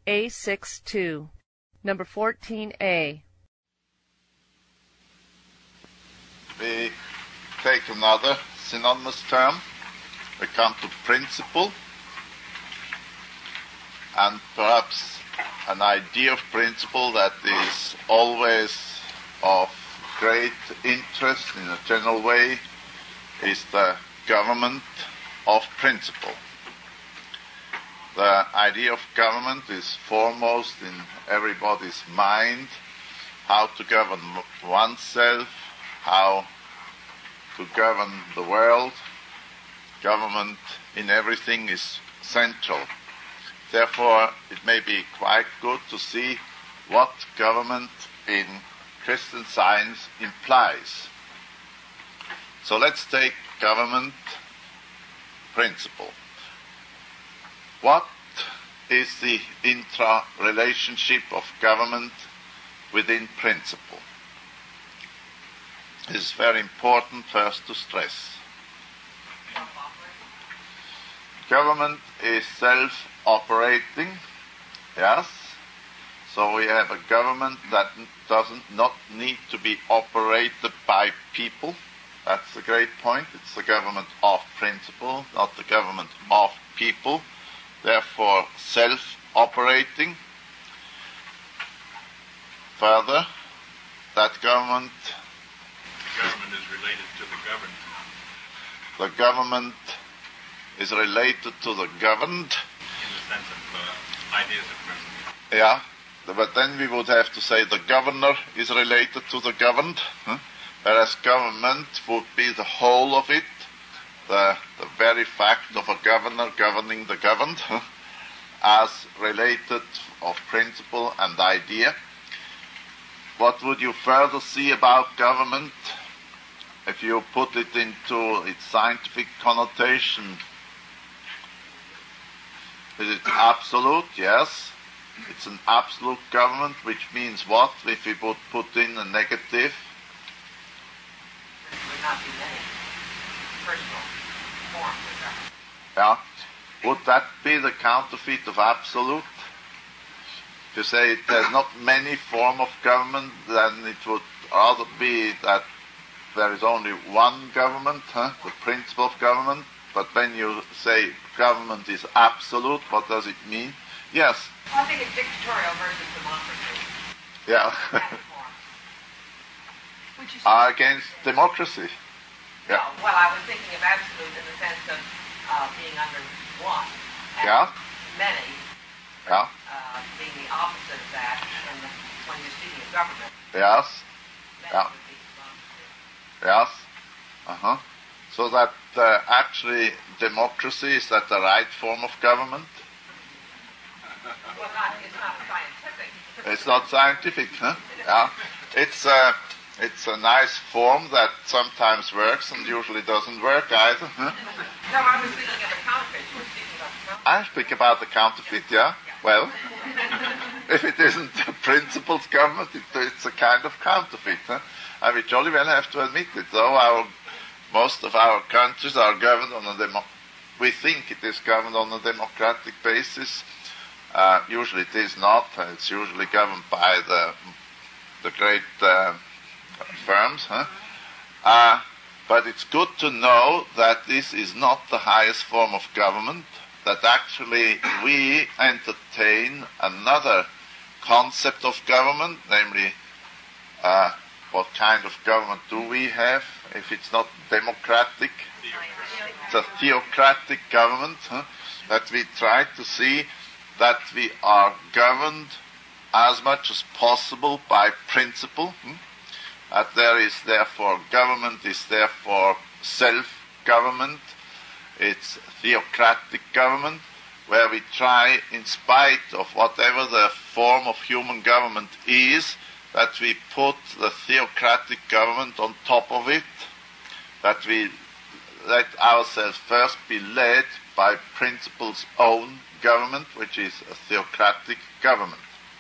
A62. Number 14A. We take another synonymous term. We come to principle, and perhaps an idea of principle that is always of great interest in a general way is the government of principle. The idea of government is foremost in everybody's mind, how to govern oneself, how to govern the world. Government in everything is central. Therefore, it may be quite good to see what government in Christian Science implies. So let's take government principle. What is the intra-relationship of government within principle? It is very important first to stress. Government is self-operating, yes. So we have a government that does not need to be operated by people. That's the great point. It's the government of principle, not the government of people. Therefore, self-operating. Further, that government is related to the governed. The government is related to the governed. In the sense of ideas of principle. Yeah, but then we would have to say the governor is related to the governed, whereas government would be the whole of it, the very fact of a governor governing the governed, as related of principle and idea. What would you further see about government if you put it into its scientific connotation? Is it absolute? Yes. It's an absolute government, which means what if we would put in a negative? There would not be many personal forms of government. Yeah. Would that be the counterfeit of absolute? If you say there's not many forms of government, then it would rather be that there is only one government, the principle of government. But when you say government is absolute, what does it mean? Yes. Well, I think it's dictatorial versus democracy. Yeah. Which is Against democracy. Yeah. No, well, I was thinking of absolute in the sense of being under one. And Yeah. many Yeah. being the opposite of that when you're speaking of government. Yes. Many Yeah. would be democracy. Yes. So that actually democracy, is that the right form of government? Well, it's not scientific. It's not scientific, Yeah. It's a nice form that sometimes works and usually doesn't work either, No, I was thinking of a counterfeit. You were speaking about the counterfeit. I speak about the counterfeit, yeah. Well, if it isn't a principled government, it's a kind of counterfeit, And we jolly well have to admit it. Though most of our countries are governed on we think it is governed on a democratic basis. Usually it is not. It's usually governed by the great firms. But it's good to know that this is not the highest form of government, that actually we entertain another concept of government, namely what kind of government do we have if it's not democratic? It's a theocratic government, that we try to see that we are governed as much as possible by principle, that there is therefore government is therefore self-government, it's theocratic government, where we try, in spite of whatever the form of human government is, that we put the theocratic government on top of it, that we let ourselves first be led by principle's own government, which is a theocratic government.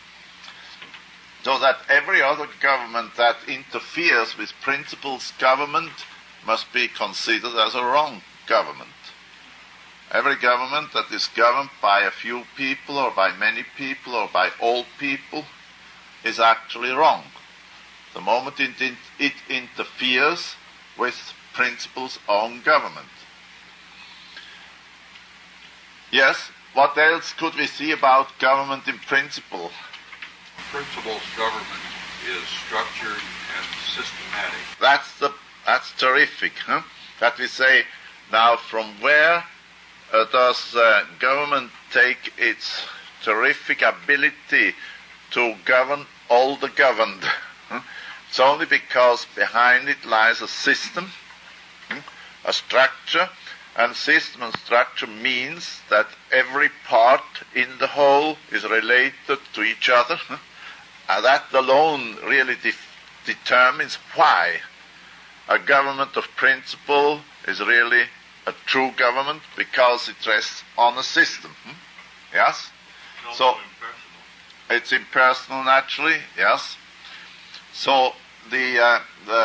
So that every other government that interferes with principle's government must be considered as a wrong government. Every government that is governed by a few people or by many people or by all people is actually wrong. The moment it interferes with principles on government. Yes, what else could we see about government in principle? Principles government is structured and systematic. That's terrific, huh? That we say, now from where does government take its terrific ability to govern all the governed? It's only because behind it lies a system, a structure, and system and structure means that every part in the whole is related to each other. And that alone really determines why a government of principle is really a true government, because it rests on a system. Yes? It's So also impersonal. it's impersonal naturally, yes. So the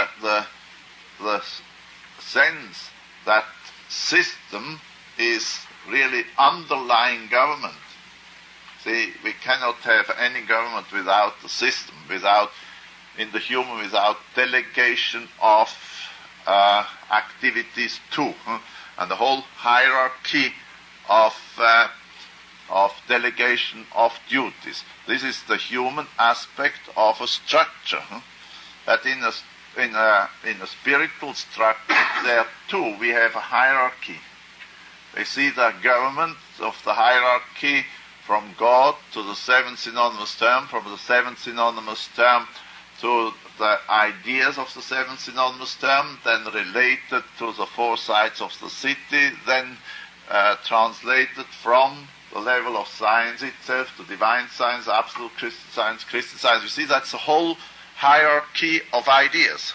sense that system is really underlying government. See, we cannot have any government without the system, in the human, without delegation of activities too, and the whole hierarchy of delegation of duties. This is the human aspect of a structure. That in a spiritual structure there too we have a hierarchy. We see the government of the hierarchy from God to the seventh synonymous term, from the seventh synonymous term to the ideas of the seventh synonymous term, then related to the four sides of the city, then translated from the level of science itself to divine science, absolute Christian science. You see, that's the whole hierarchy of ideas,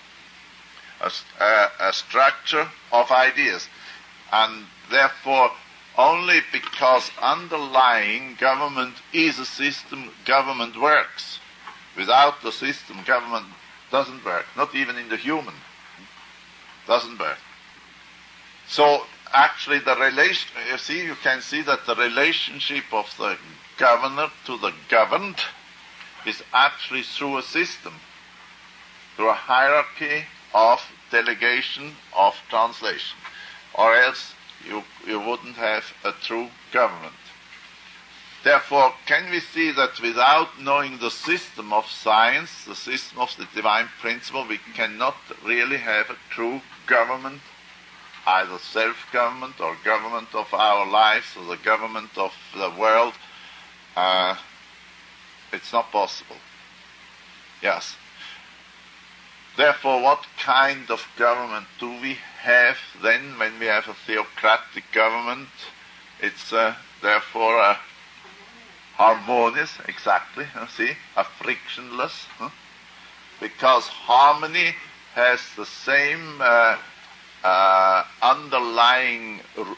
a structure of ideas. And therefore, only because underlying government is a system, government works. Without the system, government doesn't work, not even in the human. Doesn't work. So actually you can see that the relationship of the governor to the governed is actually through a system, through a hierarchy of delegation, of translation. Or else you wouldn't have a true government. Therefore, can we see that without knowing the system of science, the system of the divine principle, we cannot really have a true government, either self-government or government of our lives or the government of the world? It's not possible. Yes. Therefore, what kind of government do we have then when we have a theocratic government? It's therefore a harmonious, exactly, see, a frictionless, because harmony has the same underlying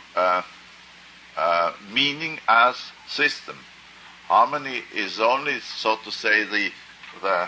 meaning as system. Harmony is only, so to say, the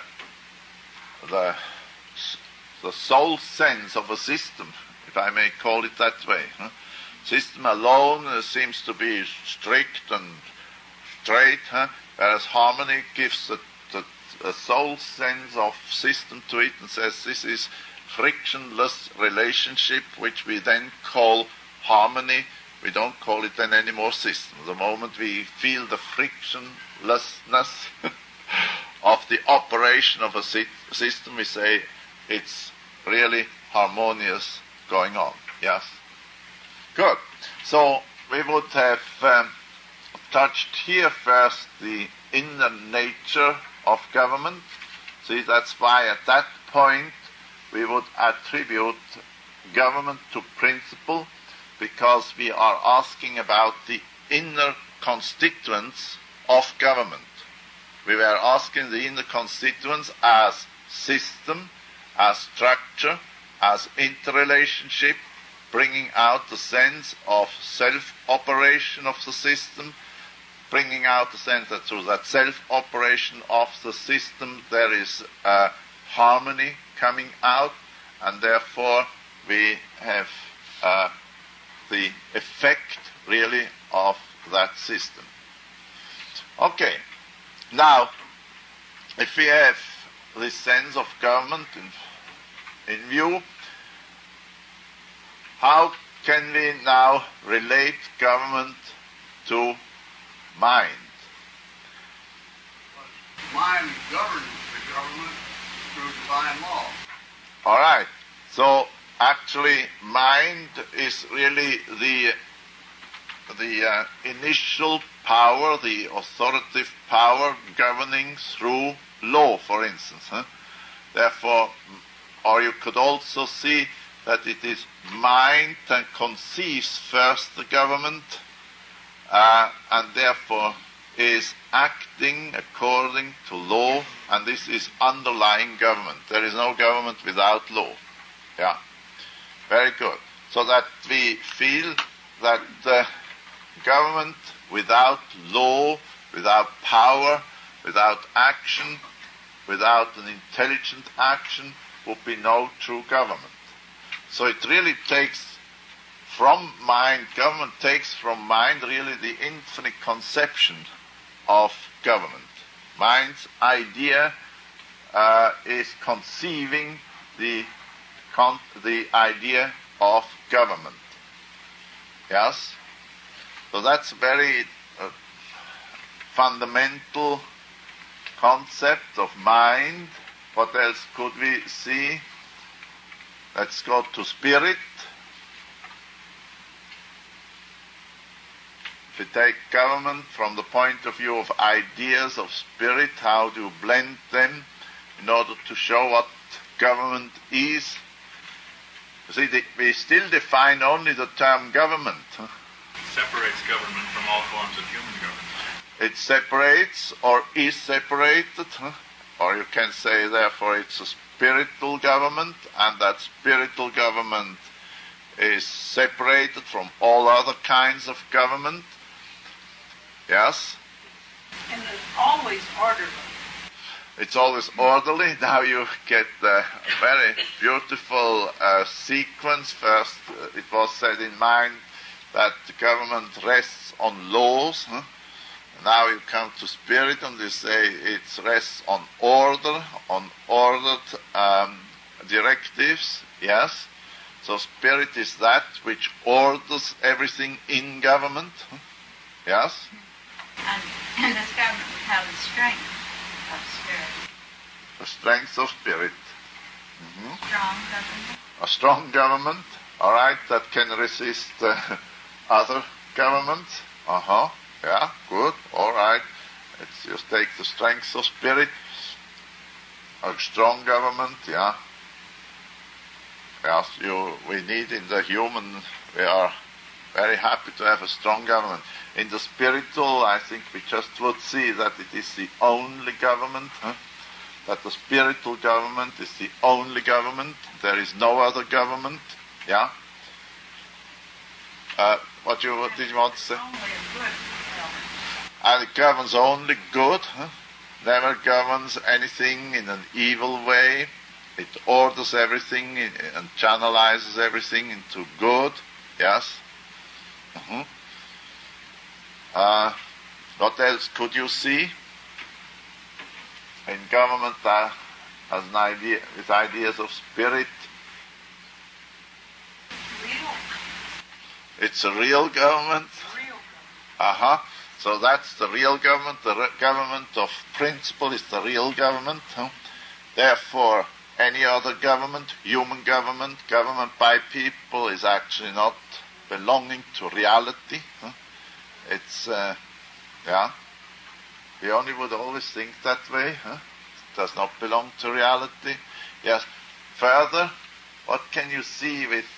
soul sense of a system, if I may call it that way. System alone seems to be strict and straight, whereas harmony gives a soul sense of system to it and says this is frictionless relationship, which we then call harmony. We don't call it then anymore system. The moment we feel the frictionlessness of the operation of a system, we say it's really harmonious going on. Yes? Good. So we would have touched here first the inner nature of government. See, that's why at that point we would attribute government to principle, because we are asking about the inner constituents of government. We were asking the inner constituents as system, as structure, as interrelationship, bringing out the sense of self-operation of the system, bringing out the sense that through that self-operation of the system there is harmony coming out, and therefore we have the effect really of that system. Okay, now if we have this sense of government in view, how can we now relate government to mind? Mind governs the government through divine law. All right. So actually, mind is really the initial power, the authoritative power governing through law, for instance. Therefore, or you could also see that it is mind that conceives first the government, and therefore is acting according to law, and this is underlying government. There is no government without law. Yeah, very good. So that we feel that government without law, without power, without action, without an intelligent action, would be no true government. So it really takes from mind, government takes from mind really the infinite conception of government. Mind's idea is conceiving the idea of government. Yes? So that's a very fundamental concept of mind. What else could we see? Let's go to spirit. If you take government from the point of view of ideas of spirit, how do you blend them in order to show what government is? You see, we still define only the term government. Separates government from all forms of human government. It separates or is separated, or you can say therefore it's a spiritual government, and that spiritual government is separated from all other kinds of government. Yes? And it's always orderly. It's always orderly. Now you get a very beautiful sequence. First, it was said in mind that the government rests on laws. Now you come to spirit and you say it rests on order, on ordered directives. Yes? So spirit is that which orders everything in government. Yes? And this government would have the strength of spirit. The strength of spirit. Strong government. A strong government, all right, that can resist other governments. Yeah, good, all right. Let's just take the strength of spirit. A strong government, yeah. Yes, we need in the human, we are very happy to have a strong government. In the spiritual, I think we just would see that it is the only government, that the spiritual government is the only government. There is no other government. Yeah? What did you want to say? Only a good government. And it governs only good, never governs anything in an evil way. It orders everything and channelizes everything into good. Yes? What else could you see in government as an idea, with ideas of spirit? Real. It's a real government. Real. So that's the real government. The government of principle is the real government. Therefore, any other government, human government, government by people, is actually not belonging to reality. It's, we only would always think that way. It does not belong to reality. Yes. Further, what can you see with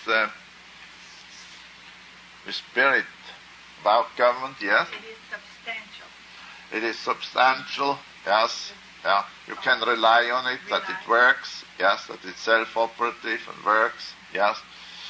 spirit about government? Yes. It is substantial. It is substantial. Yes. Yeah. You can rely on it, that it works. Yes. That it's self-operative and works. Yes.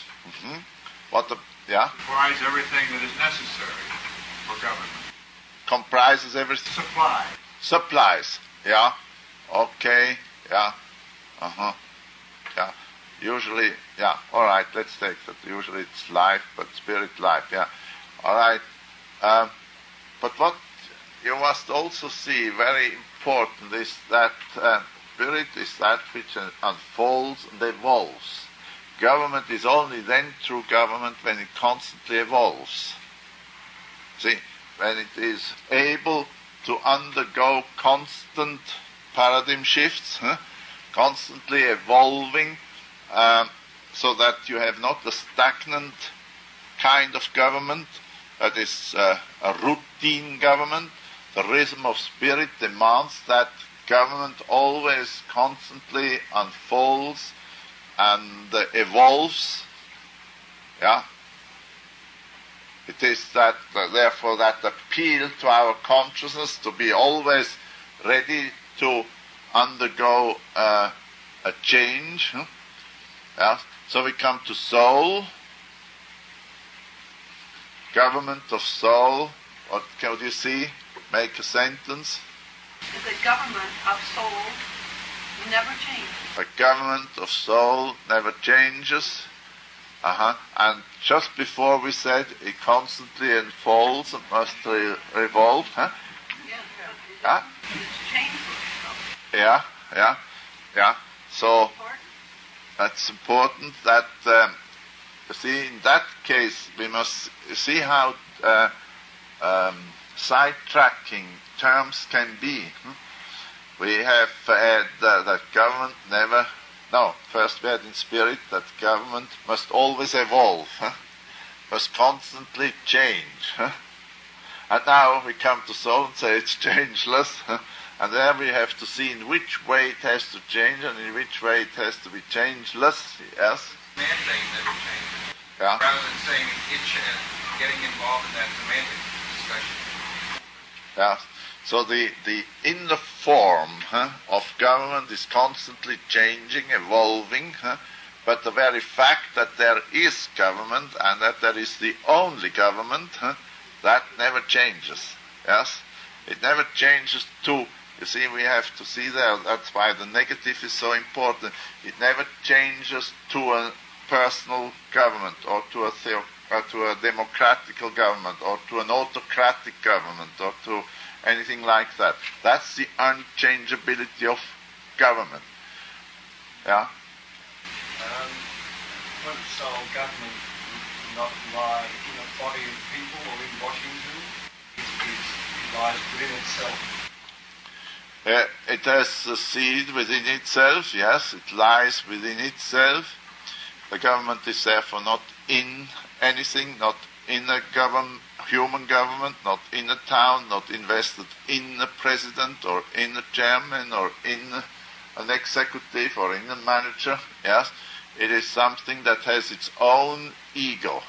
Yeah. Supplies everything that is necessary for government. Comprises everything. Supply. Supplies. Yeah. Okay. Yeah. Yeah. Usually, yeah, all right, let's take that. Usually it's life, but spirit life, yeah. All right. But what you must also see, very important, is that spirit is that which unfolds and evolves. Government is only then true government when it constantly evolves. See, when it is able to undergo constant paradigm shifts, constantly evolving, so that you have not a stagnant kind of government, that is a routine government. The rhythm of spirit demands that government always constantly unfolds and evolves. Yeah. It is that, therefore, that appeal to our consciousness to be always ready to undergo a change. Yeah. So we come to soul, government of soul. What can you see? Make a sentence. The government of soul never changes. The government of soul never changes. And just before we said it constantly unfolds and must revolve. Yeah. Yeah. It's changeless. Yeah. So that's important that, you see, in that case, we must see how sidetracking terms can be. We have had that government never... No, first we had in spirit that government must always evolve, must constantly change. And now we come to soul and say it's changeless. And there we have to see in which way it has to change and in which way it has to be changeless. Yes? Mandate never changes. Yeah. Rather than saying getting involved in that semantic discussion. Yeah. So the inner form of government is constantly changing, evolving, but the very fact that there is government and that there is the only government, that never changes. Yes? It never changes to, you see, we have to see there, that's why the negative is so important. It never changes to a personal government or to a democratical government or to an autocratic government or to anything like that. That's the unchangeability of government. Yeah? Wouldn't soul government not lie in a body of people or in Washington? It lies within itself. It has a seed within itself, yes, it lies within itself. The government is therefore not in anything, not in a human government, not in a town, not invested in a president or in a chairman or in an executive or in a manager. Yes, it is something that has its own ego,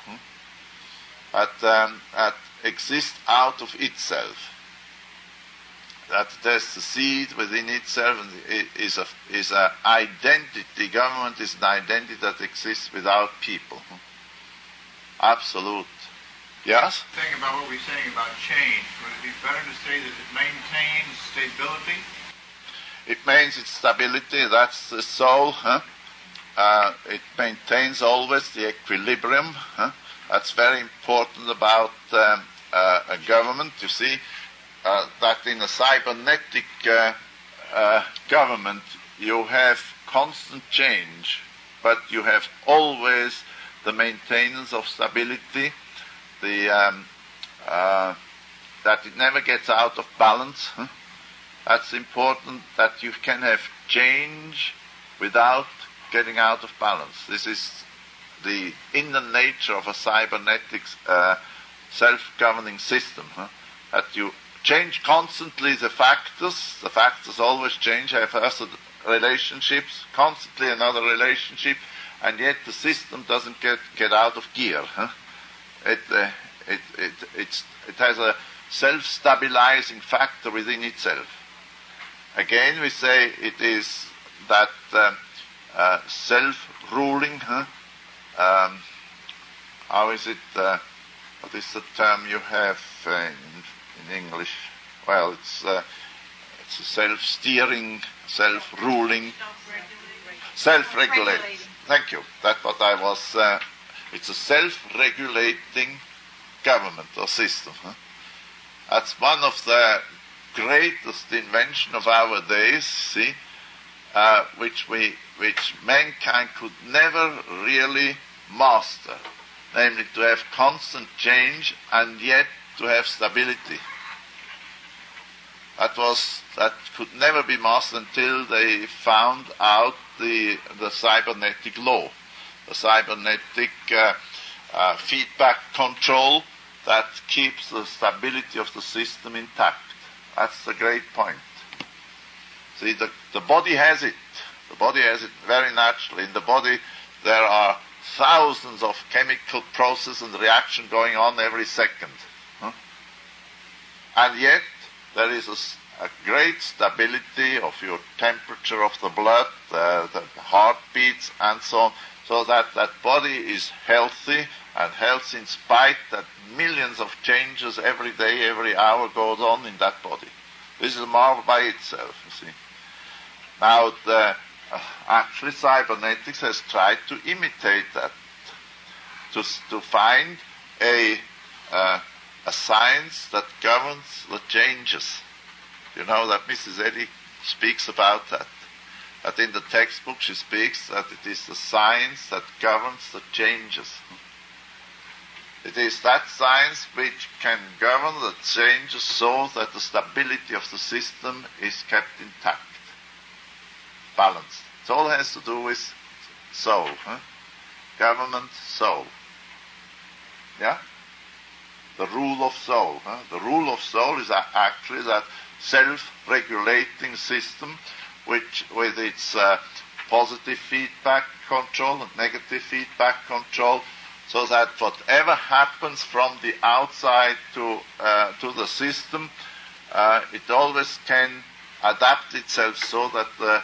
that exists out of itself. That there's the seed within itself, and it is a identity. Government is an identity that exists without people. Absolute. Yes? Thing about what we're saying about change, would it be better to say that it maintains stability? It maintains stability, that's the soul. It maintains always the equilibrium. That's very important about a government. You see, that in a cybernetic government you have constant change, but you have always the maintenance of stability, that it never gets out of balance. That's important, that you can have change without getting out of balance. This is the inner nature of a cybernetic self-governing system. That you change constantly the factors always change, have other relationships, constantly another relationship, and yet the system doesn't get out of gear. It has a self-stabilizing factor within itself. Again, we say it is that self-ruling. How is it? What is the term you have in English? Well, it's a self-steering, self-ruling, self-regulating. Thank you. That's what I was. It's a self-regulating government or system. Huh? That's one of the greatest invention of our days. See, which mankind could never really master, namely to have constant change and yet to have stability. That could never be mastered until they found out the cybernetic law, the cybernetic feedback control that keeps the stability of the system intact. That's the great point. See, the body has it. The body has it very naturally. In the body there are thousands of chemical processes and reaction going on every second. Huh? And yet there is a great stability of your temperature of the blood, the heartbeats and so on, so that body is healthy, and healthy in spite that millions of changes every day, every hour goes on in that body. This is a marvel by itself, you see. Now, actually cybernetics has tried to imitate that, to find a science that governs the changes. You know that Mrs. Eddy speaks about that. That in the textbook she speaks that it is the science that governs the changes. It is that science which can govern the changes so that the stability of the system is kept intact, balanced. It all has to do with soul, government, soul. Yeah? The rule of soul. The rule of soul is actually that self-regulating system which with its positive feedback control and negative feedback control, so that whatever happens from the outside to the system, it always can adapt itself so that the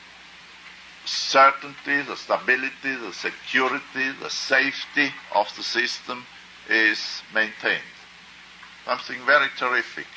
certainty, the stability, the security, the safety of the system is maintained. Something very terrific.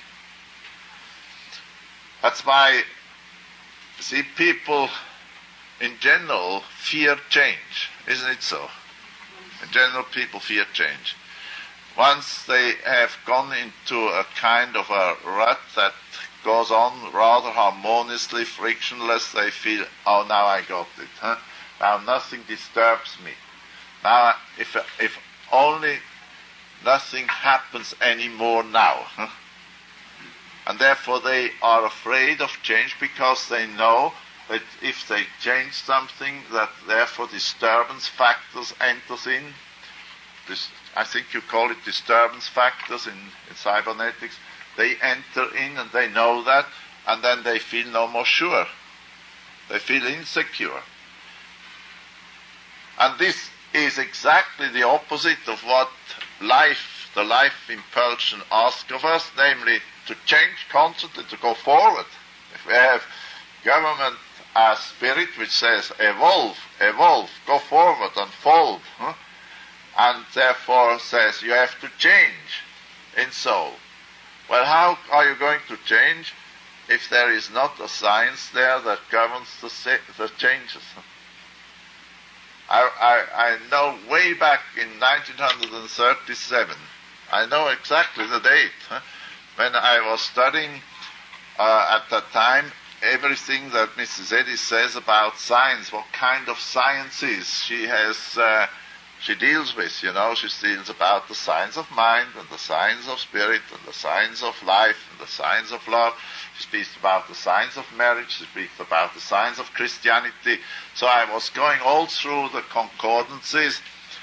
That's why, see, people in general fear change, isn't it so? In general, people fear change. Once they have gone into a kind of a rut that goes on rather harmoniously, frictionless, they feel, oh, now I got it. Now nothing disturbs me. Now, if only nothing happens anymore now. And therefore they are afraid of change because they know that if they change something, that therefore disturbance factors enters in. I think you call it disturbance factors in cybernetics. They enter in and they know that, and then they feel no more sure. They feel insecure. And this is exactly the opposite of what the life impulsion asks of us, namely to change constantly, to go forward. If we have government as spirit which says evolve, go forward, unfold, and therefore says you have to change in soul. Well, how are you going to change if there is not a science there that governs the changes? I know way back in 1937, I know exactly the date, when I was studying at that time everything that Mrs. Eddy says about science, what kind of sciences she deals with, you know. She deals about the science of mind and the science of spirit and the science of life and the science of love. She speaks about the science of marriage. She speaks about the science of Christianity. So I was going all through the concordances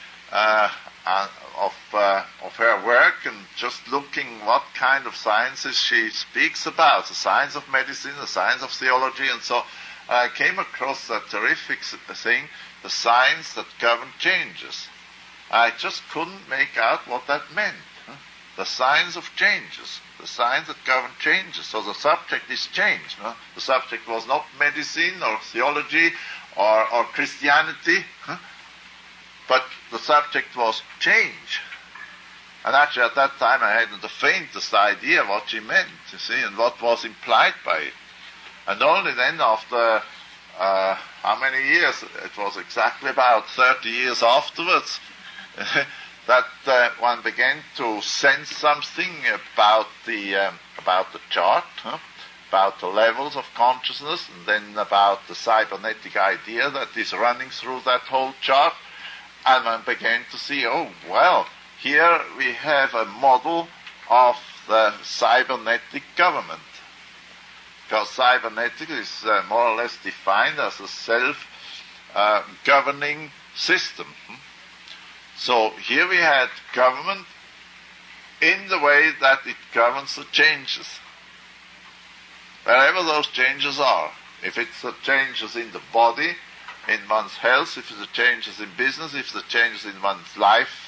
of her work and just looking what kind of sciences she speaks about, the science of medicine, the science of theology, and so I came across that terrific thing, the science that governed changes. I just couldn't make out what that meant. The science of changes, the science that governed changes. So the subject is change. The subject was not medicine or theology or Christianity, but the subject was change. And actually at that time I hadn't the faintest idea what she meant, you see, and what was implied by it. And only then after how many years? It was exactly about 30 years afterwards that one began to sense something about the chart, about the levels of consciousness, and then about the cybernetic idea that is running through that whole chart. And one began to see, oh, well, here we have a model of the cybernetic government. Because cybernetic is more or less defined as a self-governing system. So here we had government in the way that it governs the changes. Wherever those changes are. If it's the changes in the body, in one's health, if it's the changes in business, if it's the changes in one's life,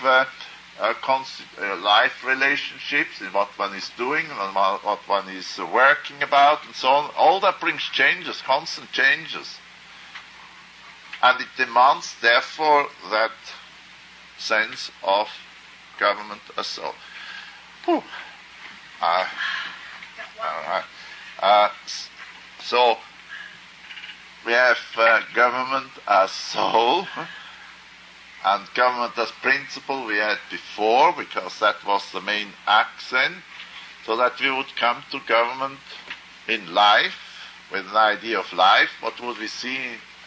life relationships, in what one is doing, and what one is working about, and so on. All that brings changes, constant changes. And it demands, therefore, that sense of government as so. All right. So, we have government as soul, and government as principle we had before, because that was the main accent, so that we would come to government in life, with an idea of life. What would we see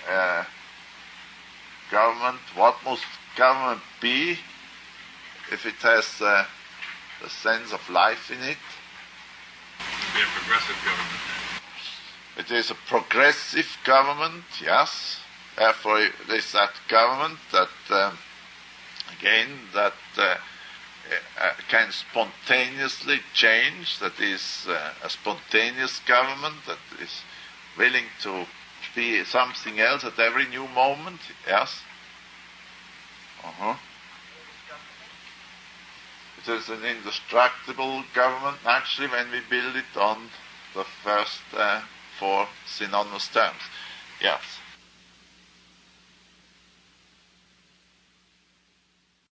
government? What must government be if it has the sense of life in it? Be a progressive government. It is a progressive government, yes. Therefore, it is that government that, can spontaneously change, that is a spontaneous government, that is willing to be something else at every new moment, yes. It is an indestructible government, naturally, when we build it on the first four synonymous terms. Yes.